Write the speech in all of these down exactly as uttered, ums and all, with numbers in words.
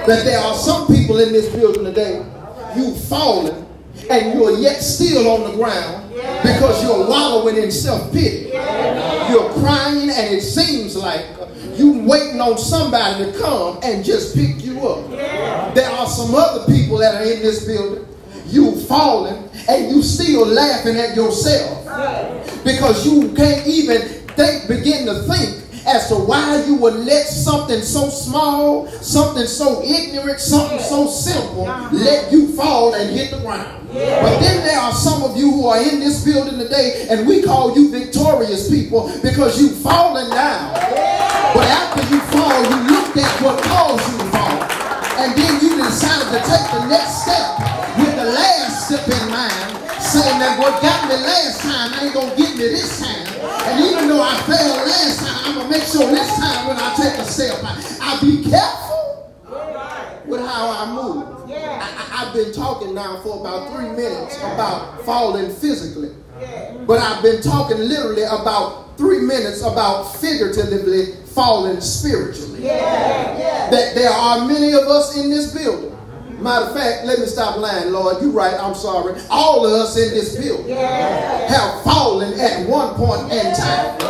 that there are some people in this building today, you've fallen and you are yet still on the ground because you're wallowing in self-pity. You're crying and it seems like you're waiting on somebody to come and just pick you up. There are some other people that are in this building. You've fallen and you still laughing at yourself because you can't even think, begin to think as to why you would let something so small, something so ignorant, something so simple let you fall and hit the ground. But then there are some of you who are in this building today, and we call you victorious people because you've fallen down. But after you fall, you looked at what caused you to fall, and then you decided to take the next step with the last step in mind, saying that what got me last time ain't gonna get me this time. And even though I failed last time, I'm gonna make sure this time when I take a step, I, I be careful with how I move. I, I, I've been talking now for about three minutes about falling physically, but I've been talking literally about three minutes about figuratively falling spiritually. That there are many of us in this building. Matter of fact, let me stop lying, Lord. You're right, I'm sorry. All of us in this building have fallen at one point in time.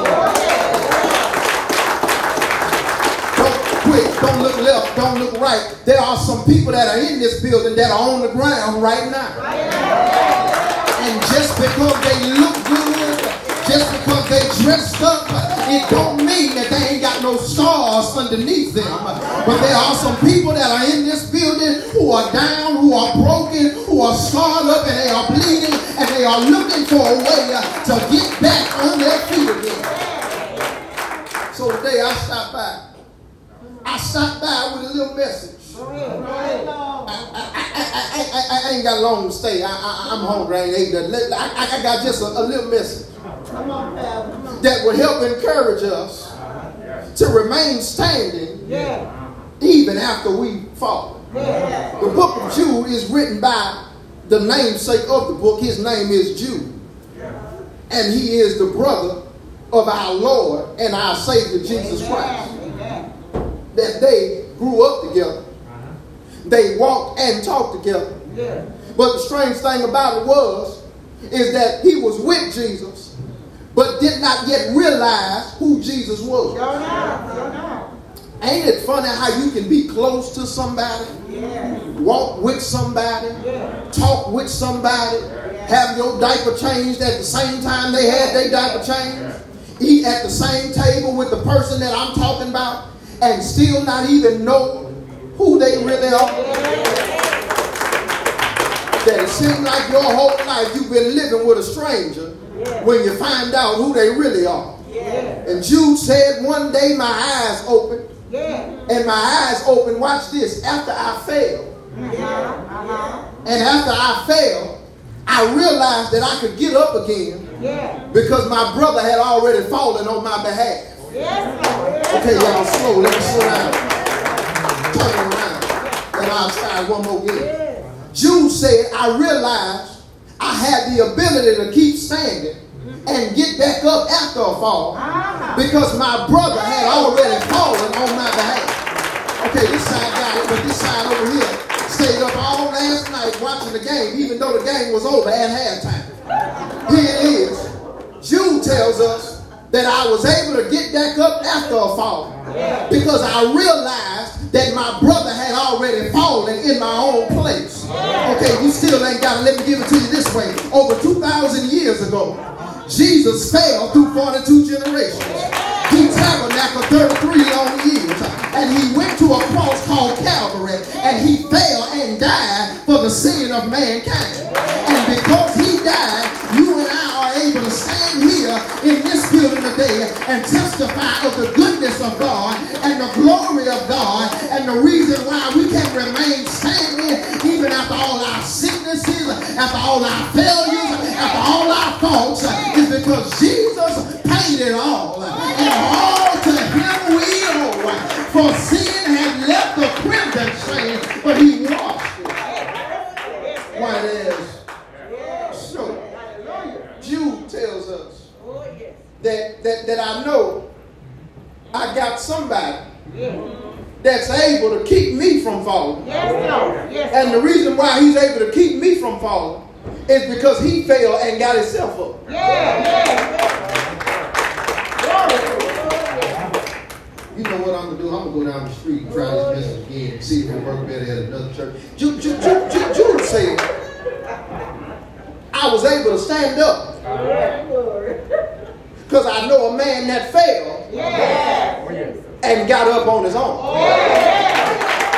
Don't quit, don't look left, don't look right. There are some people that are in this building that are on the ground right now. And just because they look good, just because they dressed up, it don't mean that they ain't got no scars underneath them. But there are some people that are in this building who are down, who are broken, who are scarred up, and they are bleeding, and they are looking for a way to get back on their feet again. So today I stopped by. I stopped by with a little message. I, I, I, I, I, I ain't got long to stay. I, I, I'm hungry. I ain't ate nothing. I, I got just a, a little message that will help encourage us to remain standing even after we fall. The book of Jude is written by the namesake of the book. His name is Jude. And he is the brother of our Lord and our Savior Jesus Christ. That they grew up together. They walked and talked together. But the strange thing about it was, is that he was with Jesus, but did not yet realize who Jesus was. Ain't it funny how you can be close to somebody, walk with somebody, talk with somebody, have your diaper changed at the same time they had their diaper changed, eat at the same table with the person that I'm talking about, and still not even know who they really are? That it seems like your whole life you've been living with a stranger when you find out who they really are. And Jude said, one day my eyes opened, and my eyes opened, watch this, after I failed. And after I failed, I realized that I could get up again because my brother had already fallen on my behalf. Okay, y'all, slow. Let me slow down. Turn it around. And I'll try one more again. Jude said, I realized I had the ability to keep standing and get back up after a fall because my brother had already fallen on my behalf. Okay, this side got it, but this side over here stayed up all last night watching the game, even though the game was over at halftime. Here it is. Jude tells us that I was able to get back up after a fall because I realized that my brother had already fallen in my own place. Okay, you still ain't got it. Let me give it to you this way. Over two thousand years ago, Jesus fell through forty-two generations. He tabernacled thirty-three long years. And he went to a cross called Calvary. And he fell and died for the sin of mankind. And because he died, you and I are able to stand here in this building today and testify of the goodness of God and the glory of God. And the reason why we can remain standing even after all our sicknesses, after all our failures, after all our faults, is because Jesus paid it all. And all to him we owe. For sin had left the crimson stain, but he washed it white as snow. Jude tells us that, that, that I know I got somebody that's able to keep me from falling. Yes, Lord. Yes, and the reason why he's able to keep me from falling is because he fell and got himself up. Yeah, yeah, yeah. You know what I'm going to do? I'm going to go down the street and try this message again and see if it works better at another church. Jude, Jude, Jude, Jude, Jude said, I was able to stand up because I know a man that fell yeah. and got up on his own. Oh, yeah.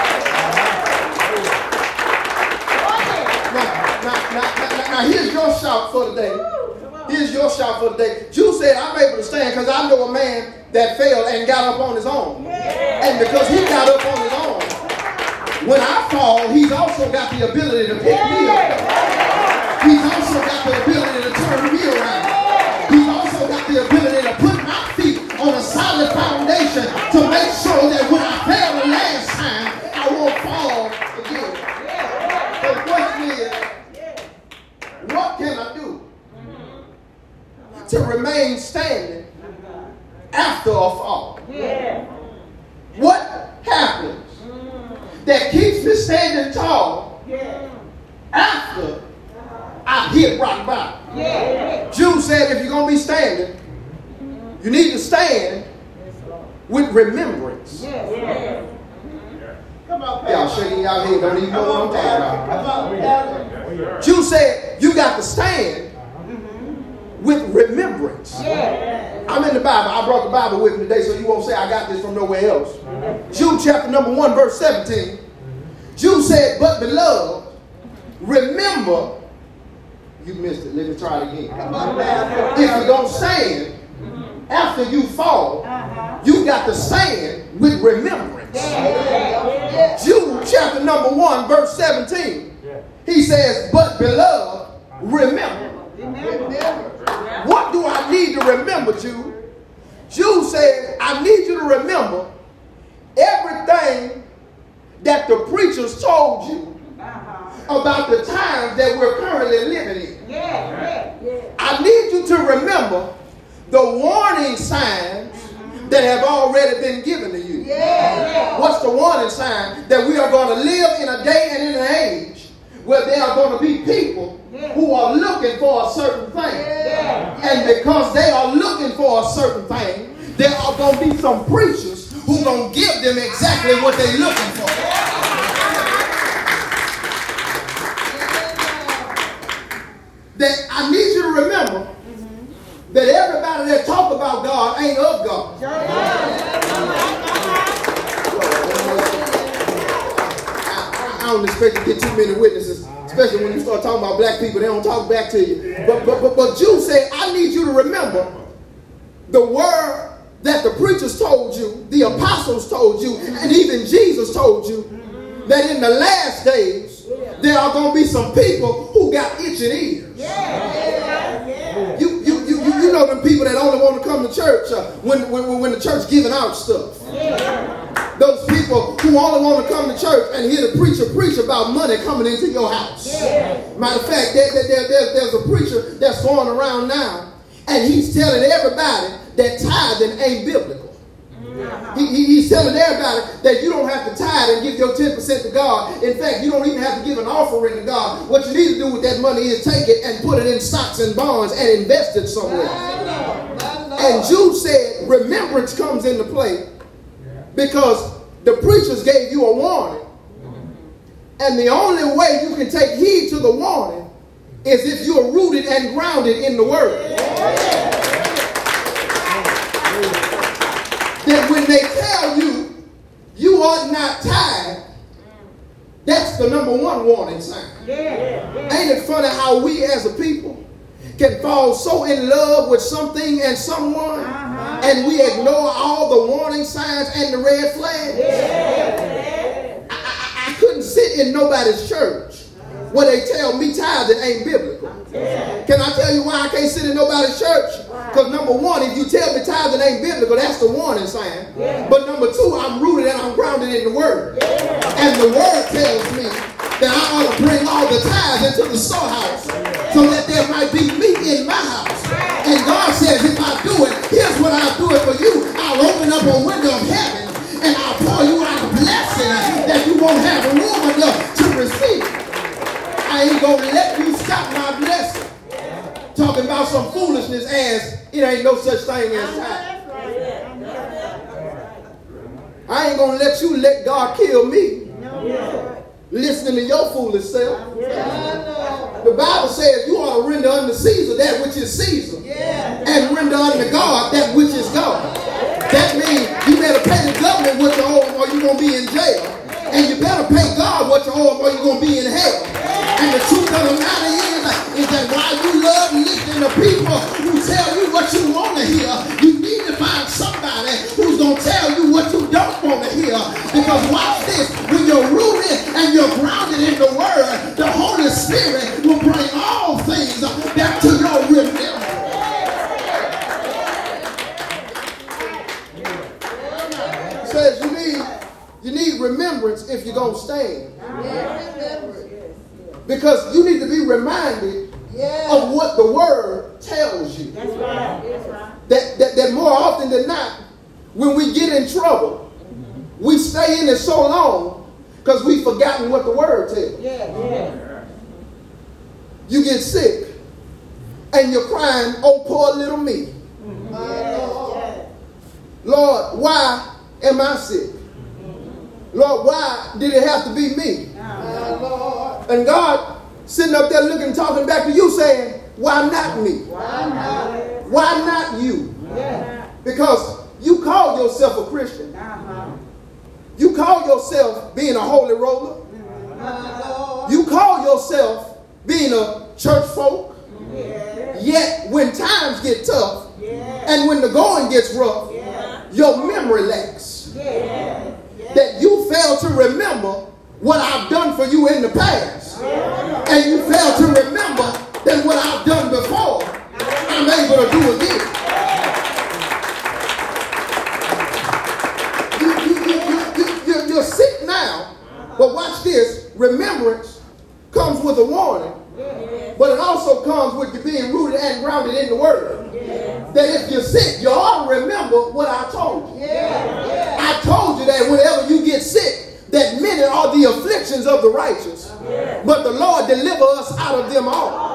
Now, now, now, now, now, here's your shout for the day. Here's your shout for the day. Jude said, I'm able to stand because I know a man that fell and got up on his own. Yeah. And because he got up on his own, when I fall, he's also got the ability to pick me up. He's also got the ability to turn me around. He's also got the ability to put my feet on a solid foundation to make sure that when I fell the last time, I won't fall again. The question is, what can I do to remain standing after a fall? What happens that keeps me standing tall after I hit rock bottom? Yeah. Jude said if you're going to be standing, you need to stand with remembrance. Yeah. Come on, y'all shaking y'all head, don't even know what I'm talking about. Jude said you got to stand with remembrance. Yeah. I'm in the Bible. I brought the Bible with me today so you won't say I got this from nowhere else. Jude chapter number one, verse seventeen. Jude said, but beloved, remember. You missed it. Let me try it again. If you don't stand after you fall, you got to stand with remembrance. Jude chapter number one, verse seventeen. He says, but beloved, remember. What do I need to remember, Jude? Jude says, I need you to remember everything that the preachers told you about the times that we're currently living in. Yeah, yeah. I need you to remember the warning signs that have already been given to you. Yeah, yeah. What's the warning sign? That we are going to live in a day and in an age where there are going to be people yeah. who are looking for a certain thing. Yeah. And because they are looking for a certain thing, there are going to be some preachers who are going to give them exactly what they're looking for. That I need you to remember mm-hmm. that everybody that talk about God ain't of God. Yeah. I, I don't expect to get too many witnesses, especially when you start talking about black people. They don't talk back to you. But but but, but Jude said, I need you to remember the word that the preachers told you, the apostles told you, and even Jesus told you, that in the last days there are going to be some people who got itching ears. Yeah. Yeah. You, you, you, you, you know them people that only want to come to church uh, when, when, when the church giving out stuff. Yeah. Those people who only want to come to church and hear the preacher preach about money coming into your house. Yeah. Matter of fact, there, there, there, there's a preacher that's going around now, and he's telling everybody that tithing ain't biblical. He, he, he's telling everybody that you don't have to tithe and give your ten percent to God. In fact, you don't even have to give an offering to God. What you need to do with that money is take it and put it in stocks and bonds and invest it somewhere. And Jude said remembrance comes into play because the preachers gave you a warning. And the only way you can take heed to the warning is if you are rooted and grounded in the Word. That when they tell you you ought not tithe, that's the number one warning sign. Yeah, yeah. Ain't it funny how we as a people can fall so in love with something and someone uh-huh. and we ignore all the warning signs and the red flags? Yeah. I, I, I couldn't sit in nobody's church where they tell me tithing ain't biblical. Yeah. Can I tell you why I can't sit in nobody's church? Because number one, if you tell me tithing ain't biblical, that's the warning sign. Yeah. But number two, I'm rooted and I'm grounded in the Word. Yeah. And the Word tells me that I ought to bring all the tithes into the storehouse so that there might be meat in my house. And God says if I do it, here's what I'll do it for you. I'll open up a window of heaven and I'll pour you out a you won't have room enough to receive. I ain't going to let you stop my blessing. Talking about some foolishness as it ain't no such thing as time. I ain't going to let you let God kill me. Listening to your foolish self. The Bible says you ought to render unto Caesar that which is Caesar. And render unto God that which is God. That means you better pay the government what you owe or you're going to be in jail. And you better pay God what you owe or you're going to be in hell. And the truth of the matter is, is that while you love listening to people who tell you what you want to hear, you need to find somebody who's going to tell you what you don't want to hear. Because watch this, when you're rooted and you're grounded in the Word, the Holy Spirit will bring all things back to your remembrance. It says you need, you need remembrance if you're going to stand. Because you need to be reminded yeah. of what the Word tells you. That's right. That's right. That, that, that more often than not, when we get in trouble, we stay in it so long because we've forgotten what the Word tells. Yeah. Yeah. You get sick and you're crying, oh, poor little me. Mm-hmm. My Lord. Lord, why am I sick? Lord, why did it have to be me? My Lord. And God sitting up there looking, talking back to you saying, why not me? Why not? Why not you? Yeah. Because you call yourself a Christian. Uh-huh. You call yourself being a holy roller. Uh-huh. You call yourself being a church folk. Yeah. Yet when times get tough yeah. and when the going gets rough, yeah. your memory lacks. Yeah. Yeah. That you fail to remember what I've done for you in the past. Yeah. And you fail to remember that what I've done before, I'm able to do again. You, you, you, you, you, you're, you're sick now, but watch this. Remembrance comes with a warning, but it also comes with you being rooted and grounded in the Word. That if you're sick, you ought to remember what I told you. I told you that whenever you get sick, that many are the afflictions of the righteous, but the Lord deliver us out of them all.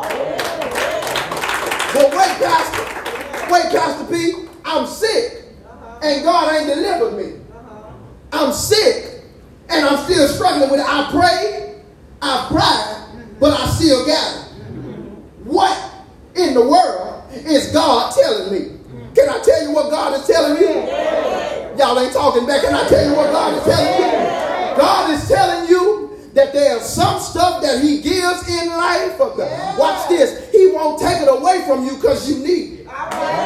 But wait, Pastor, wait, Pastor P, I'm sick, and God ain't delivered me. I'm sick, and I'm still struggling with it. I prayed, I cried, but I still got it. What in the world is God telling me? Can I tell you what God is telling you? Y'all ain't talking back. Can I tell you what God is telling you? God is telling you that there's some stuff that he gives in life. Yeah. Watch this. He won't take it away from you because you need it.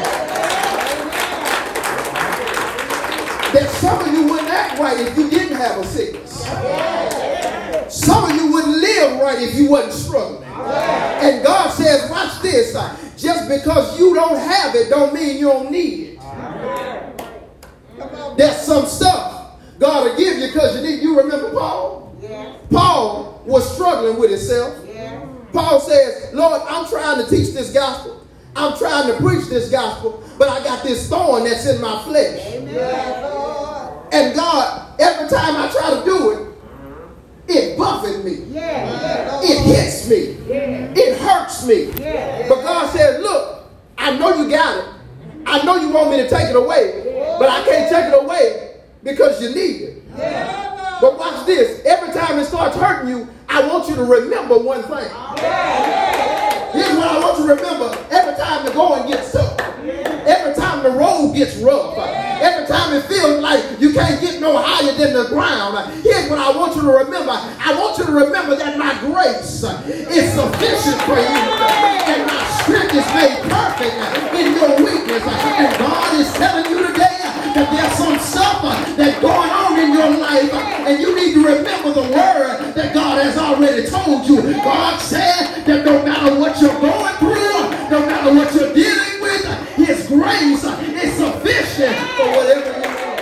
That some of you wouldn't act right if you didn't have a sickness. Yeah. Some of you wouldn't live right if you wasn't struggling. Yeah. And God says, watch this. Just because you don't have it don't mean you don't need it. Yeah. There's some stuff God will give you because you need. You remember Paul? Yeah. Paul was struggling with himself. Yeah. Paul says, Lord, I'm trying to teach this gospel. I'm trying to preach this gospel, but I got this thorn that's in my flesh. Amen. And God, every time I try to do it, it buffets me. Yeah. It hits me. Yeah. It hurts me. Yeah. But God says, look, I know you got it. I know you want me to take it away, but I can't take it away because you need it. Yeah. But watch this. Every time it starts hurting you, I want you to remember one thing. Yeah. Here's what I want you to remember. Every time the going gets tough. Yeah. Every time the road gets rough. Yeah. Every time it feels like you can't get no higher than the ground. Here's what I want you to remember. I want you to remember that my grace is sufficient for you. And my strength is made perfect in your weakness. And God is telling you today that there's some stuff that's going on in your life, and you need to remember the word that God has already told you. God said that no matter what you're going through, no matter what you're dealing with, his grace is sufficient for whatever you want.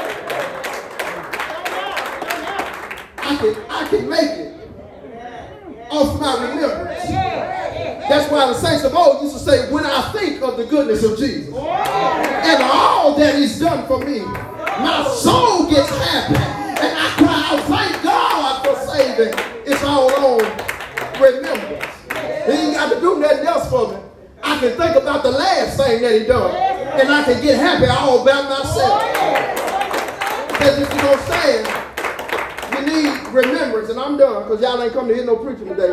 I can, I can make it off my remembrance. That's why the saints of old used to say, when I think of the goodness of Jesus and all that he's done for me, my soul gets happy. And I cry out, thank God for baby, it's all on remembrance. He ain't got to do nothing else for me. I can think about the last thing that he done, and I can get happy all by myself. Because if you don't stand, you need remembrance. And I'm done, because y'all ain't come to hear no preaching today.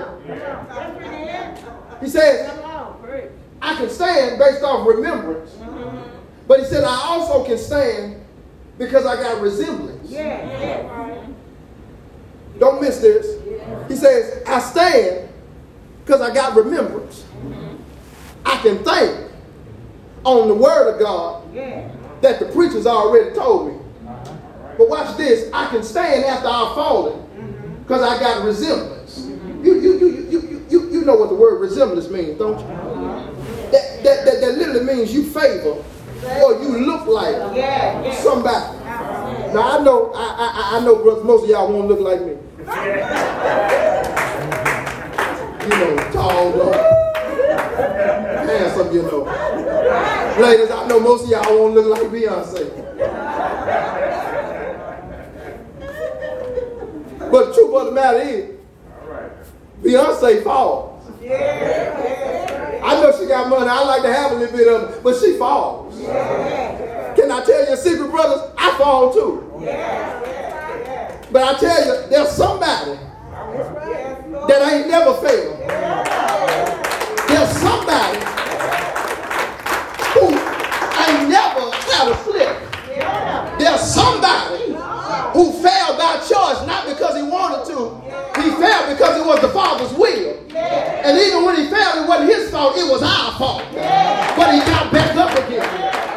He says, I can stand based off remembrance. But he said, I also can stand because I got resemblance. Don't miss this. He says, I stand because I got remembrance. I can think on the word of God that the preachers already told me. But watch this. I can stand after I've fallen because I got resemblance. You, you, you, you, you, you, you know what the word resemblance means, don't you? That, that, that, that literally means you favor or you look like somebody. Now I know, I, I, I know, brothers, most of y'all won't look like me. You know, tall, low. Handsome, you know. Ladies, I know most of y'all won't look like Beyonce. But the truth of the matter is, Beyonce falls. I know she got money. I like to have a little bit of it, but she falls. Can I tell you a secret, brothers? I fall too. But I tell you, there's somebody that ain't never failed. There's somebody who ain't never had a slip. There's somebody who failed by choice, not because he wanted to. He failed because it was the Father's will. And even when he failed, it wasn't his fault, it was our fault. But he got back up again.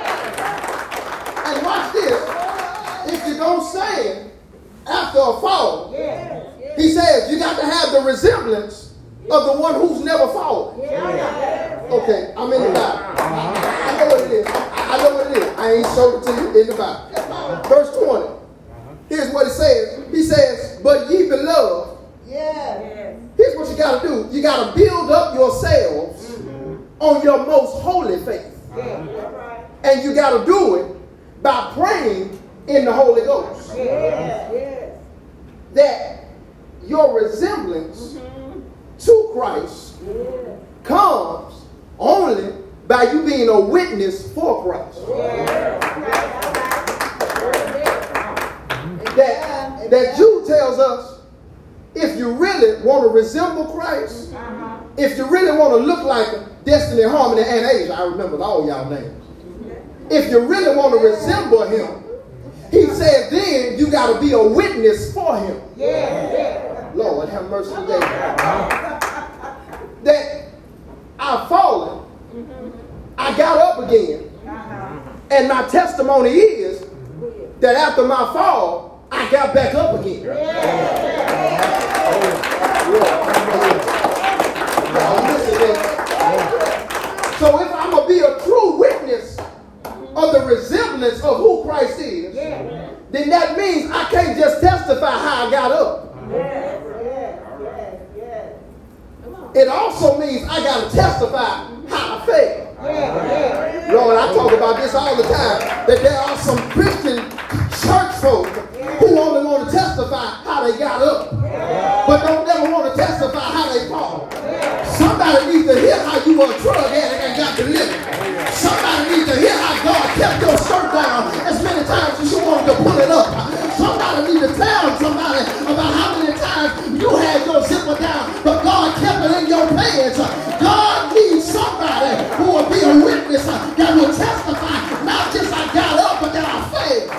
And watch this. If you don't stand after a fall, he says you got to have the resemblance of the one who's never fallen. Okay, I'm in the Bible. I know what it is. I know what it is. I ain't showed it to you in the Bible. Verse twenty. Here's what it says. He says, but ye beloved, here's what you got to do. You got to build up yourselves on your most holy faith. And you got to do it by praying in the Holy Ghost. That your resemblance to Christ comes only by you being a witness for Christ. That, that Jude tells us, if you really want to resemble Christ, if you really want to look like Destiny, Harmony, and Asia, I remember all y'all names. If you really want to resemble him, he said then you got to be a witness for him. Lord, have mercy today. That I've fallen, I got up again, and my testimony is that after my fall, I got back up again. So if I'm going to be a true witness of the resemblance of who Christ is, then that means I can't just testify how I got up. It also means I got to testify how I failed. Lord, I talk about this all the time, that there are some Christian church folk who only want to testify how they got up, but don't never want to testify how they fall. Somebody needs to hear how you were a drug addict and got delivered. Somebody needs to hear how God kept your shirt down as many times as you wanted to pull it up. Somebody needs to tell somebody about how many times you had your zipper down, but God kept it in your pants. God needs somebody who will be a witness that will testify, not just I got up, but that I failed.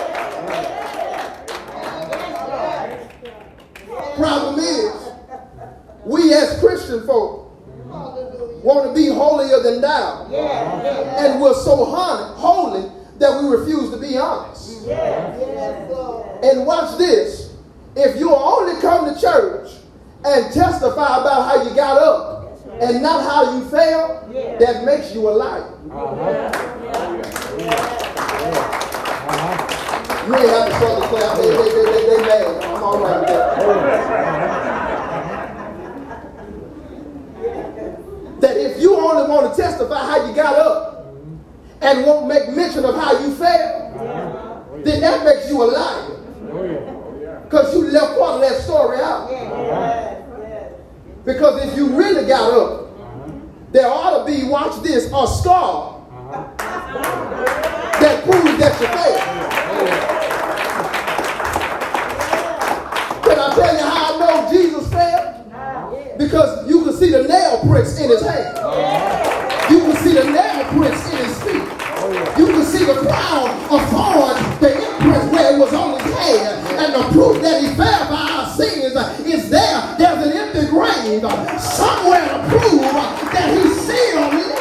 Problem is, we as Christian folk want to be holier than thou, and we're so holy that we refuse to be honest. And watch this. If you only come to church and testify about how you got up and not how you failed, that makes you a liar. You ain't have to start the clap. They, they, they, they, they mad. I'm all right with that. That if you only want to testify how you got up and won't make mention of how you failed, then that makes you a liar. Because you left part of that story out. Because if you really got up, there ought to be, watch this, a scar that proves that you failed. Can I tell you how I know Jesus failed? Because you can see the nail prints in his hand. You can see the nail prints in his feet. You can see the crown of thorns, the imprint where it was on his head. And the proof that he fell by our sins is there. There's an empty grave somewhere to prove that he's still living.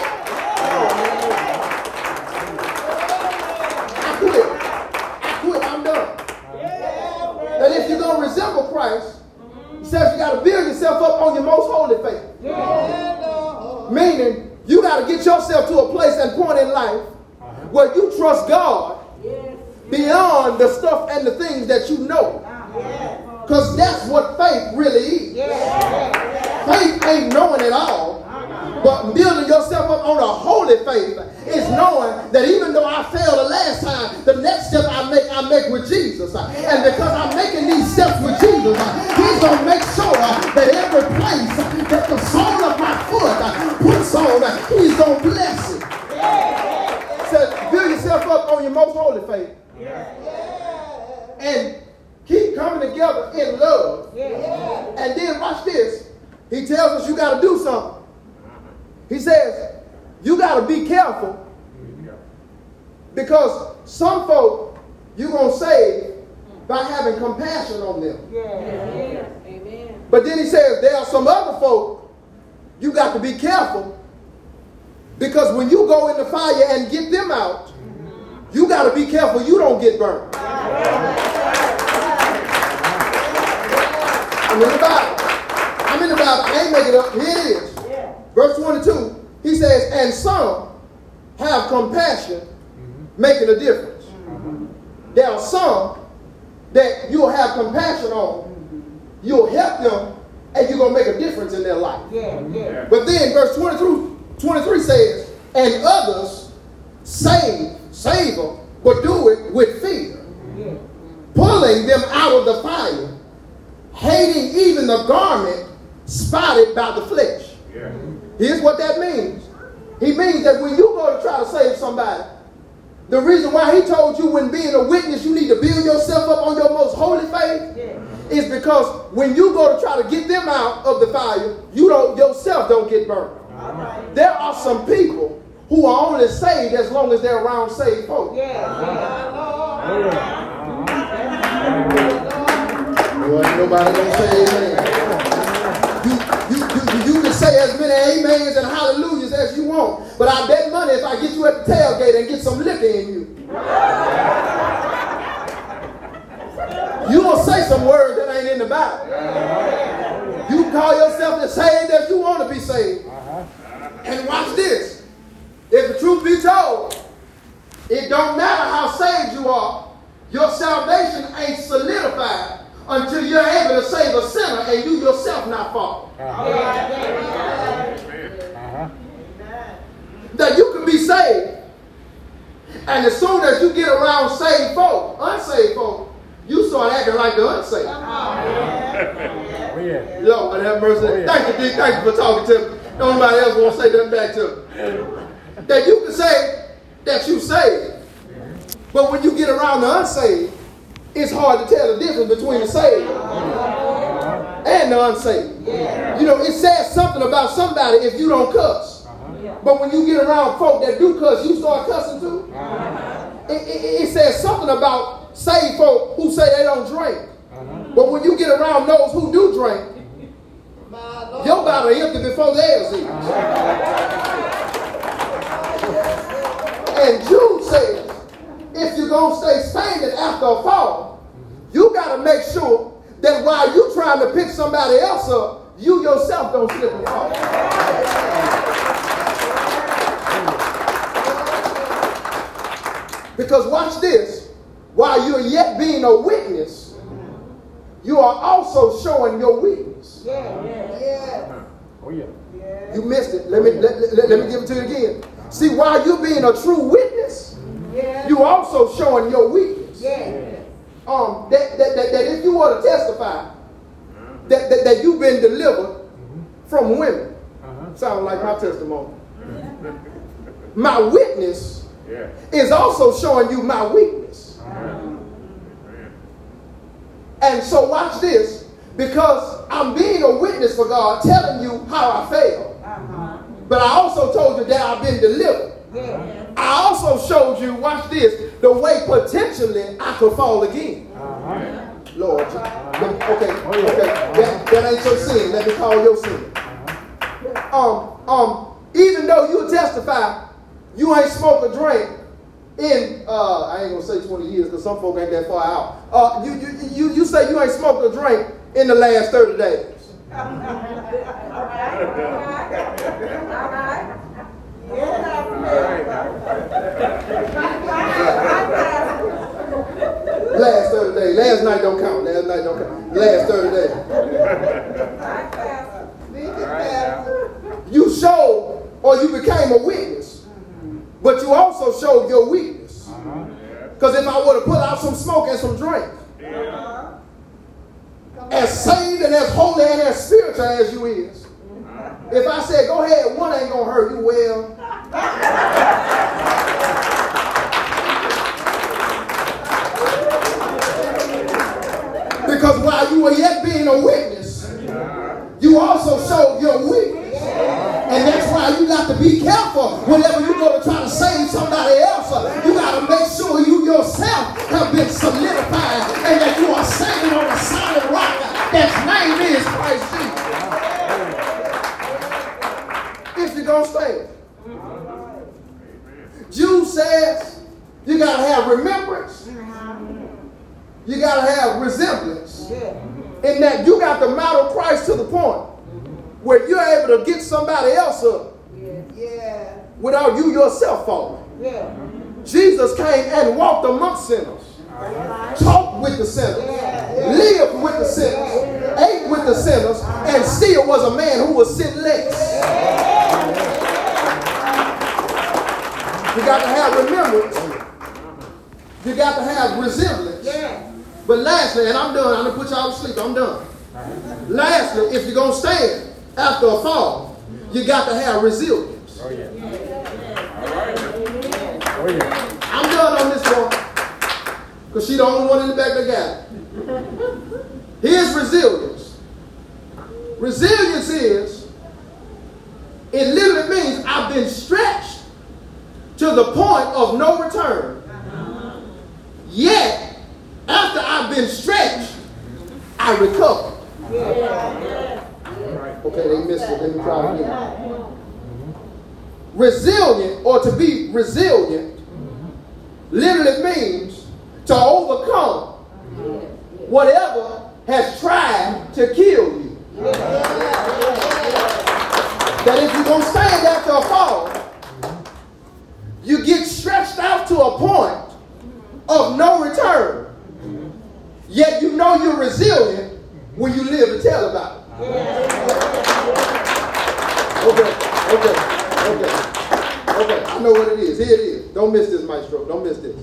I quit. I quit. I'm done. That if you're going to resemble Christ, he says you got to build yourself up on your most holy faith. Meaning, you got to get yourself to a place and point in life where you trust God beyond the stuff and the things that you know. Because that's what faith really is. Faith ain't knowing it all, but building yourself up on a holy faith is knowing that even though I failed the last time, the next step I make, I make with Jesus. And because I'm making these steps with Jesus, he's going to make sure that every place that the sole of my foot puts on, he's going to bless it. Says, build yourself up on your most holy faith. And keep coming together in love. And then watch this. He tells us you got to do something. He says, you got to be careful. Because some folk you're going to save by having compassion on them. But then he says there are some other folk you got to be careful. Because when you go in the fire and get them out, you got to be careful you don't get burned. I'm in the Bible. I'm in the Bible. I ain't making it up. Here it is. Verse twenty-two. He says, and some have compassion, making a difference. There are some that you'll have compassion on. You'll help them, and you're going to make a difference in their life. But then verse twenty-three, twenty-three says, and others save, save them, but do it with fear, pulling them out of the fire, hating even the garment spotted by the flesh. Yeah. Here's what that means. He means that when you go to try to save somebody, the reason why he told you when being a witness you need to build yourself up on your most holy faith yeah. is because when you go to try to get them out of the fire, you don't yourself don't get burned. Right. There are some people who are only saved as long as they're around saved folk. Yeah. Well, ain't nobody gonna say amen. You, you, you, you can say as many amens and hallelujahs as you want, but I bet money if I get you at the tailgate and get some liquor in you, you gonna say some words that ain't in the Bible. You can call yourself the saved as you want to be saved. And watch this. If the truth be told, it don't matter how saved you are, your salvation ain't solidified until you're able to save a sinner and you yourself not fall. Uh-huh. Uh-huh. That you can be saved, and as soon as you get around saved folk, unsaved folk, you start acting like the unsaved. Uh-huh. Oh, yeah. Lord have mercy. Oh, yeah. Thank you, Dick. Thank you for talking to me. Nobody else won't say nothing back to me. That you can say that you saved, but when you get around the unsaved, it's hard to tell the difference between the saved and the unsaved. You know, it says something about somebody if you don't cuss. But when you get around folk that do cuss, you start cussing too. It, it, it says something about saved folk who say they don't drink. But when you get around those who do drink, your bottle empty before theirs is. And Jude says, if you're going to stay standing after a fall, you got to make sure that while you're trying to pick somebody else up, you yourself don't slip and fall. Because watch this, while you're yet being a witness, you are also showing your weakness. Yeah, yeah, yeah. Oh, yeah. You missed it. Let me, let, let, let me give it to you again. See, while you're being a true witness, yeah. you also showing your weakness. Yeah. Um, that, that, that, that if you were to testify that, that, that you've been delivered from women. Uh-huh. Sounds like my testimony. My witness yeah. is also showing you my weakness. Uh-huh. And so watch this, because I'm being a witness for God, telling you how I failed. Uh-huh. But I also told you that I've been delivered. Yeah. I also showed you, watch this, the way potentially I could fall again. Uh-huh. Lord, uh-huh. okay, okay, that, that ain't your sin. Let me call your sin. Um, um, even though you testify, you ain't smoked a drink in, uh, I ain't gonna say twenty years because some folk ain't that far out. Uh, you, you, you, you say you ain't smoked a drink in the last thirty days. All right. All right. All right. Last thirty days. Last night don't count. Last night don't count. Last thirty days. You showed or you became a witness, but you also showed your weakness. Because if I were to put out some smoke and some drink, as saved and as holy and as spiritual as you is, if I said, go ahead, one ain't going to hurt you, well. Because while you were yet being a witness, you also showed your weakness. And that's why you got to be careful whenever you go to try to save somebody else. You got to make sure you yourself have been solidified and that you are standing on a solid rock. That's name is Christ Jesus. If you're going to stand. Jude says you got to have remembrance. You got to have resemblance. In that you got to model Christ to the point where you're able to get somebody else up without you yourself falling. Jesus came and walked amongst sinners. Talked with the sinners. Lived with the sinners. Ate with the sinners. And still was a man who was sinless. You got to have remembrance. You got to have resemblance. Yeah. But lastly, and I'm done. I'm going to put y'all to sleep. I'm done. Lastly, if you're going to stand after a fall, you got to have resilience. Oh, yeah. All right. Oh, yeah. I'm done on this one because she's the only one in the back that got it. Here's resilience. Resilience is, it literally means I've been stretched to the point of no return. Uh-huh. Yet, after I've been stretched, I recover. Yeah. Yeah. Okay, they missed it. Let me try again. Resilient, or to be resilient, literally means to overcome whatever has tried to kill you. Yeah. That if you're going to stand after a fall, you get stretched out to a point of no return. Yet you know you're resilient when you live to tell about it. Okay, okay, okay, okay. I know what it is. Here it is. Don't miss this, Maestro. Don't miss this.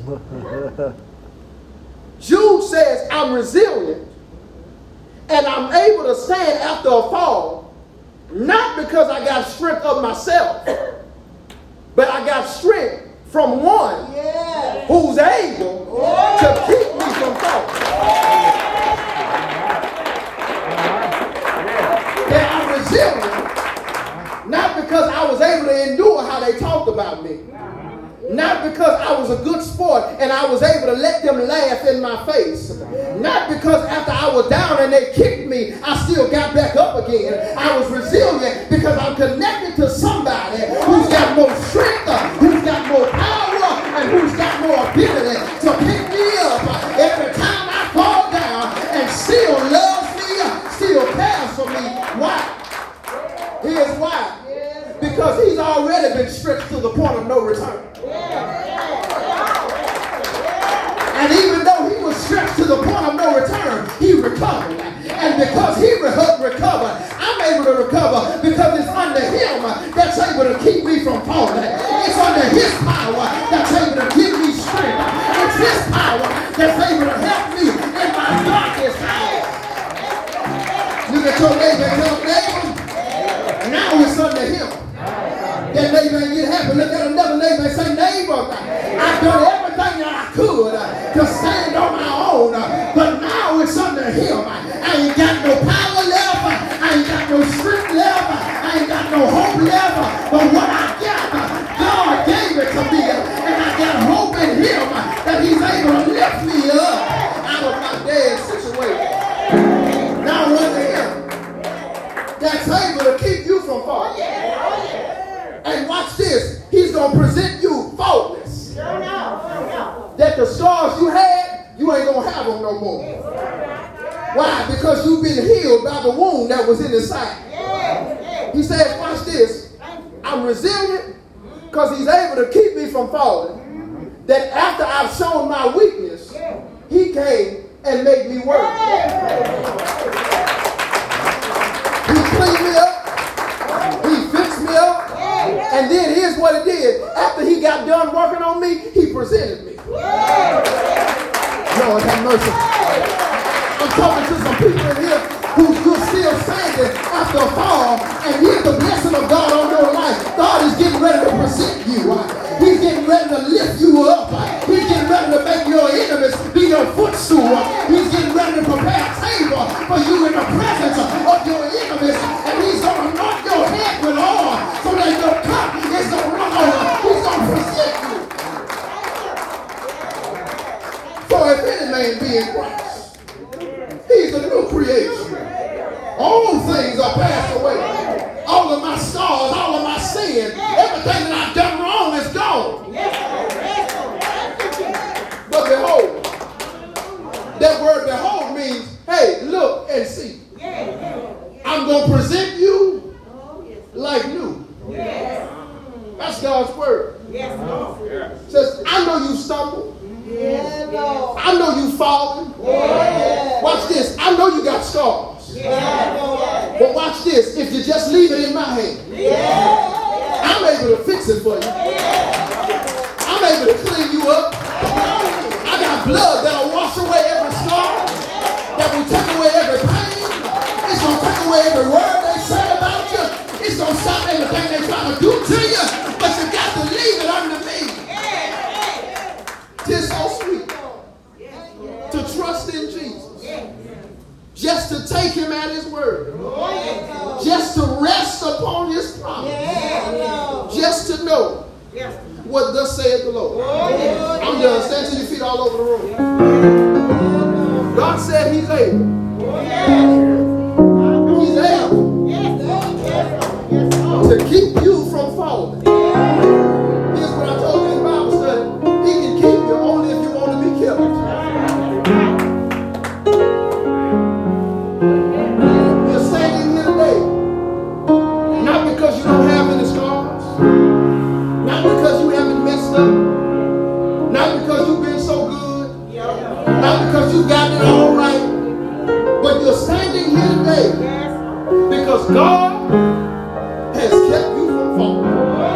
Jude says, I'm resilient and I'm able to stand after a fall, not because I got strength of myself, but I got strength from one yeah. who's able yeah. to keep me from falling. That I'm resilient, not because I was able to endure how they talked about me, not because I was a good sport and I was able to let them laugh in my face, not because after I was down and they kicked me, I still got back up again. I was resilient because I'm connected to somebody who's got more strength, who's got more power, and who's got more ability to pick me up every time I fall down and still loves me, still cares for me. Why? Here's why. Because he's already been stretched to the point of no return. And even though he was stretched to the point of no return, he recovered. And because he re- recovered, I'm able to recover because it's under him that's able to keep me from falling. It's under his power that's able to give me strength. It's his power that's able to help me in my darkest hour. Look at your neighbor and tell neighbor, now it's under him. That neighbor ain't get happy. Look at another neighbor and say, neighbor, I've done everything that I could to stand on my own, but now it's under him. I ain't got no power left. I ain't got no strength left. I ain't got no hope left. But what I got, God gave it to me. And I got hope in him that he's able to lift me up out of my dead situation. Now under him, that's able to keep you from falling. And watch this. He's going to present you faultless. That the scars you had, you ain't going to have them no more. Why? Because you've been healed by the wound that was in his side. He says, watch this. I'm resilient because he's able to keep me from falling. That after I've shown my weakness, he came and made me worthy. He cleaned me up. He fixed me up. And then here's what it did. After he got done working on me, he presented me. Lord have mercy. I'm talking to some people in here who's still standing after a fall, and here's the blessing of God on your life. God is getting ready to present you. He's getting ready to lift you up. He's getting ready to make your enemies be your footstool. He's getting ready to prepare a table for you in the presence of your enemies, and he's going to anoint your head with oil so that your cup is going to run over. He's going to present you. For if any man be in Christ, he's a new creation. All things are passed away. All of my scars, all of my sin, everything that I've done wrong is gone. But behold, that word behold means, hey, look and see. I'm going to present you like new. That's God's word. It says, I know you stumbled. I know you fallen. Watch this. I know you got scars. But watch this. If you just leave it in my hand, I'm able to fix it for you. I'm able to clean you up. I got blood that'll wash away every scar, that will take away every pain. It's going to take away every word they say about you. It's going to stop everything they try to do to you. But you got to leave it under me. Tis so sweet to trust in Jesus. Just to take him at his word. Just to rest upon his promise. Just to know what thus saith the Lord. I'm done. Stand to your feet all over the room. God said he's able. He's able to keep you from falling. Here's what I told you in Bible study. He can keep you only if you want to be killed. You're standing here today, not because you don't have any scars, not because you haven't messed up, not because you've been so good, not because you got it all right, but you're standing here today because God has kept you from falling.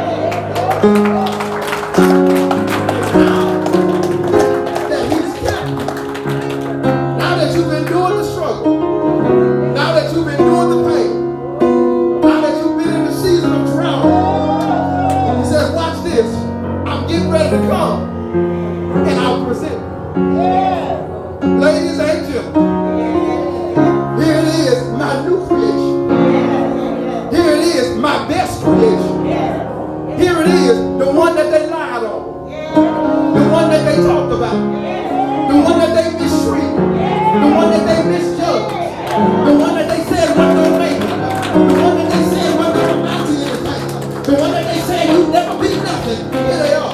Now that he's kept you, now that you've been doing the struggle, now that you've been doing the pain, now that you've been in the season of drought, he says, watch this, I'm getting ready to come and I'll present you. Ladies and gentlemen, here it is, my new creation. Here it is, my best creation. Here it is, the one that they lied on, the one that they talked about, the one that they mistreated, the one that they misjudged, the one that they said wasn't going to make it, the one that they said wasn't going to amount to anything, the one that they said you'd never be nothing. Here they are.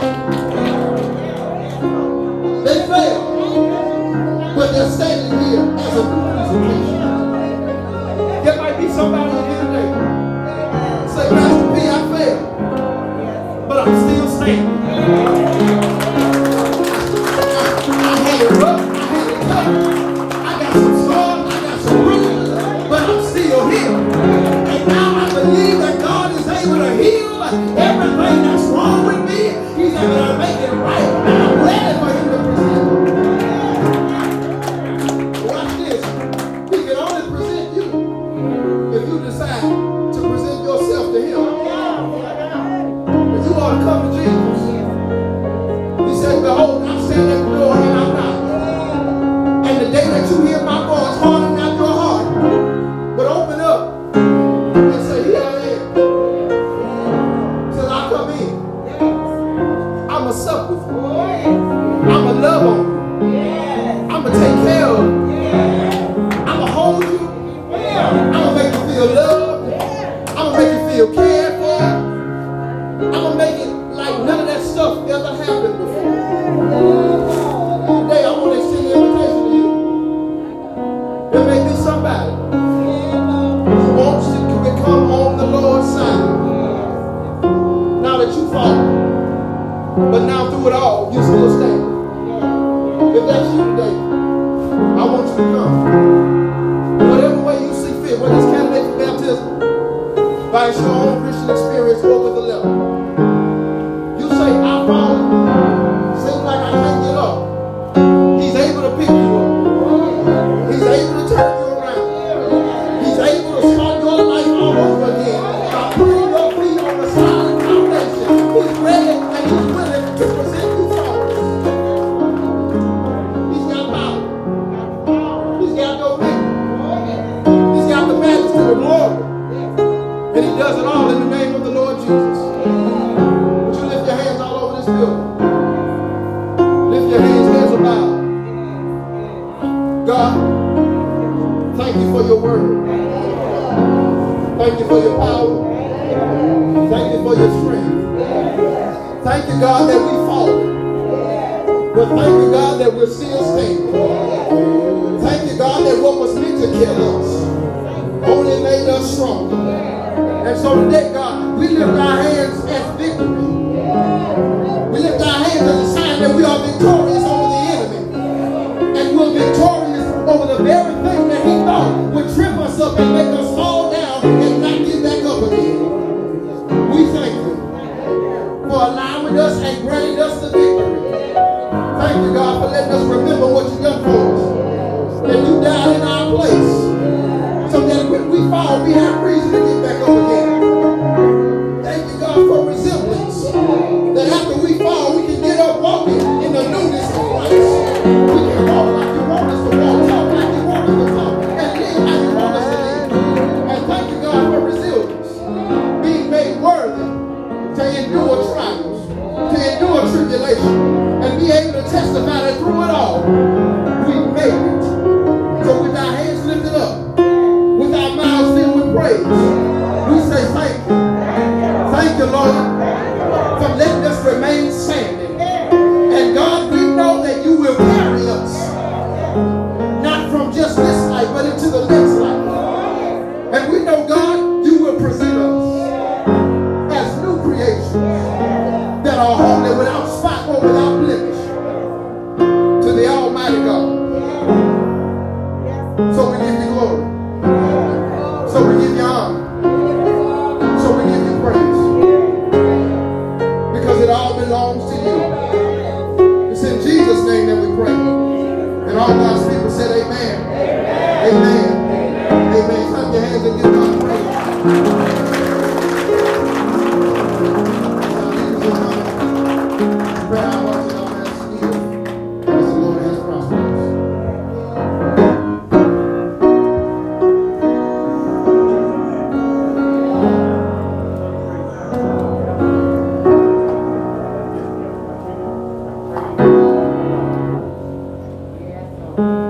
They failed, but they're standing here as a new presentation. There might be somebody in here today. Say, Pastor P, I failed, but I'm still standing. I had it rough, I had it tough. I got some scars, I got some bruises, but I'm still here. And now I believe that God is able to heal everything that's wrong with me. He's able to make it right, and I'm ready for him to present it. Watch this. He can you today, I want you to come. Whatever way you see fit, whether it's candidate for baptism, by your own Christian experience, or with a letter. You say, I found it. Seems like I can't get up. He's able to pick you up. He's able to turn you around. He's able to start your life all over again by putting your feet on the solid foundation. He's ready and he's willing to present you forward. He's got power. He's got dominion. He's got the majesty, the glory. And he does it all in the name of the Lord Jesus. Would you lift your hands all over this building? Lift your hands, hands are bowed. God, thank you for your word. Thank you for your power. Thank you for your strength. Thank you, God, that we fall. But thank you, God, that we're still standing. Thank you, God, that what was meant to kill us only made us stronger. And so today, God, we lift our hands as victory. We lift our hands as a sign that we are victorious over the enemy. And we're victorious over the very thing that he thought would trip us up and make us fall down and not get back up again. We thank you for allowing us and granting us the victory. Thank you, God, for letting us remember what you've done for us. That you died in our place. So that when we fall, we have reason to get back up again. Thank you, God, for resilience. That after we fall, we can get up walking in the newness of Christ. We can walk like you want us to walk, talk like you want us to talk, and live like you want us to live. And thank you, God, for resilience. Being made worthy to endure trials, to endure tribulation, and be able to testify that through it all, we made it. So with our hands lifted up, with our mouths filled with praise, we say thank you. Thank you, Lord, for letting us remain standing. And God, we know that you will carry us, not from just this life, but into the next life. And we know, God, you will present us as new creations that are holy, without spot or without blemish, to the Almighty God. So we give you glory. So we give you honor. So we give you praise. Because it all belongs to you. It's in Jesus' name that we pray. And all God's people said amen. Amen. Amen. Clap your hands and give God praise. Pray our hearts and our hands healed as the Lord has prospered us. Yes, Lord.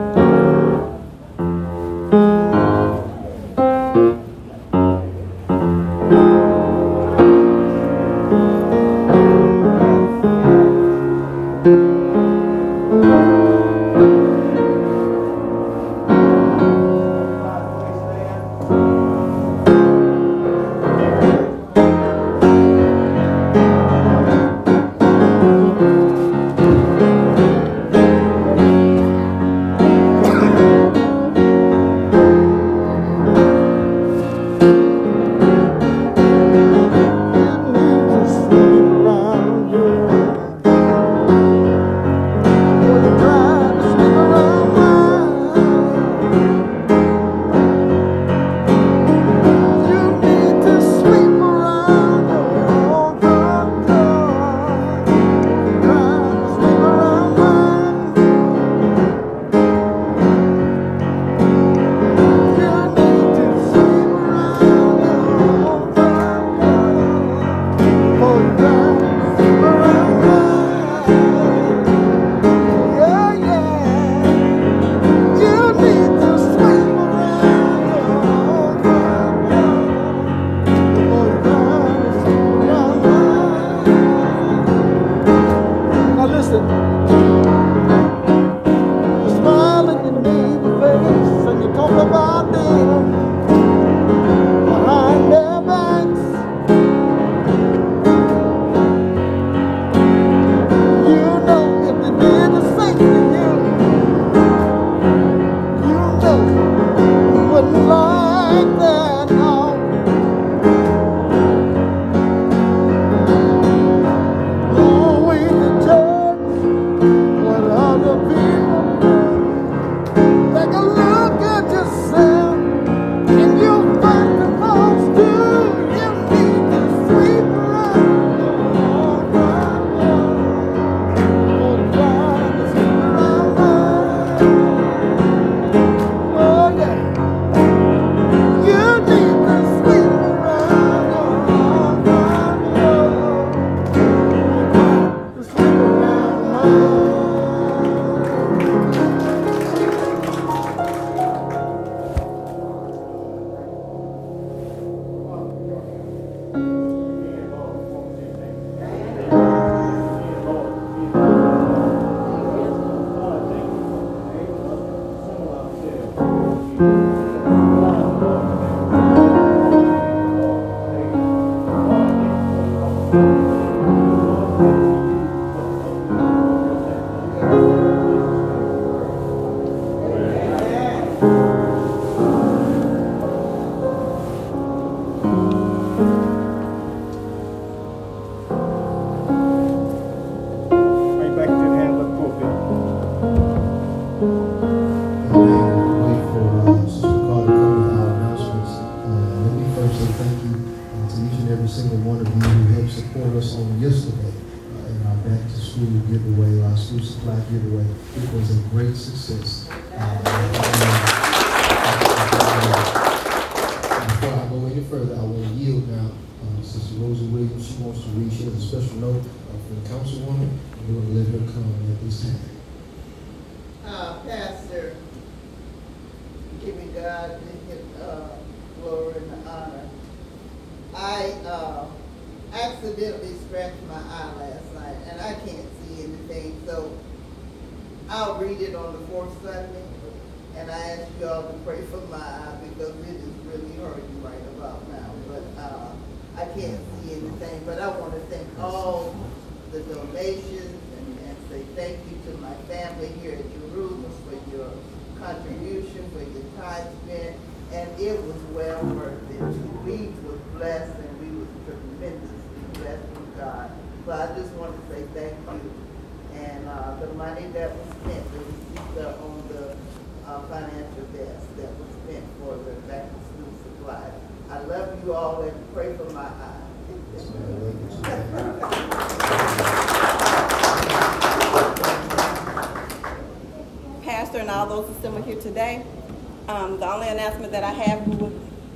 Today, um, the only announcement that I have, we will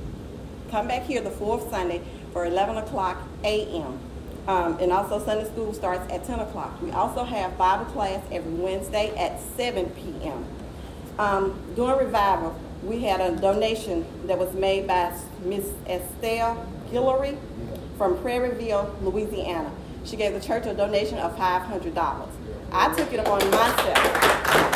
come back here the fourth Sunday for eleven o'clock a m Um, and also Sunday school starts at ten o'clock. We also have Bible class every Wednesday at seven p m Um, during revival, we had a donation that was made by Miss Estelle Guillory from Prairieville, Louisiana. She gave the church a donation of five hundred dollars. I took it upon myself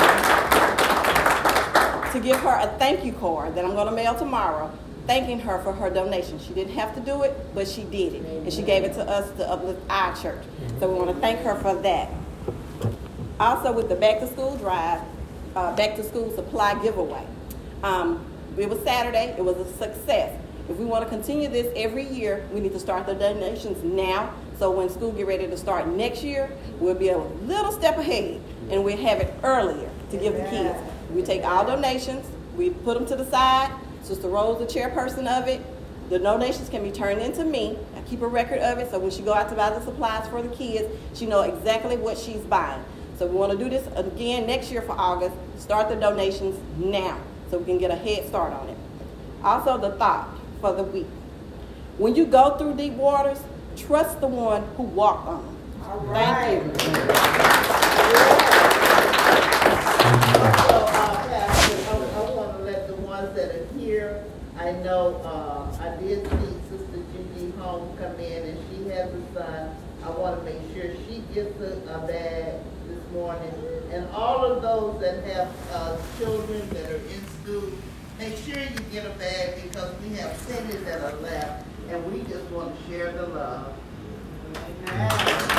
to give her a thank you card that I'm going to mail tomorrow, thanking her for her donation. She didn't have to do it, but she did it. And she gave it to us to uplift our church. So we want to thank her for that. Also with the back to school drive, uh, back to school supply giveaway. Um, it was Saturday. It was a success. If we want to continue this every year, we need to start the donations now. So when school get ready to start next year, we'll be a little step ahead and we'll have it earlier to give the kids. We take all donations, we put them to the side. Sister Rose, the chairperson of it. The donations can be turned into me. I keep a record of it, so when she go out to buy the supplies for the kids, she know exactly what she's buying. So we want to do this again next year for August. Start the donations now, so we can get a head start on it. Also, the thought for the week. When you go through deep waters, trust the one who walked on them. All right. Thank you. I know uh, I did see Sister Judy Home come in and she has a son. I want to make sure she gets a, a bag this morning. And all of those that have uh, children that are in school, make sure you get a bag because we have plenty that are left and we just want to share the love. Amen.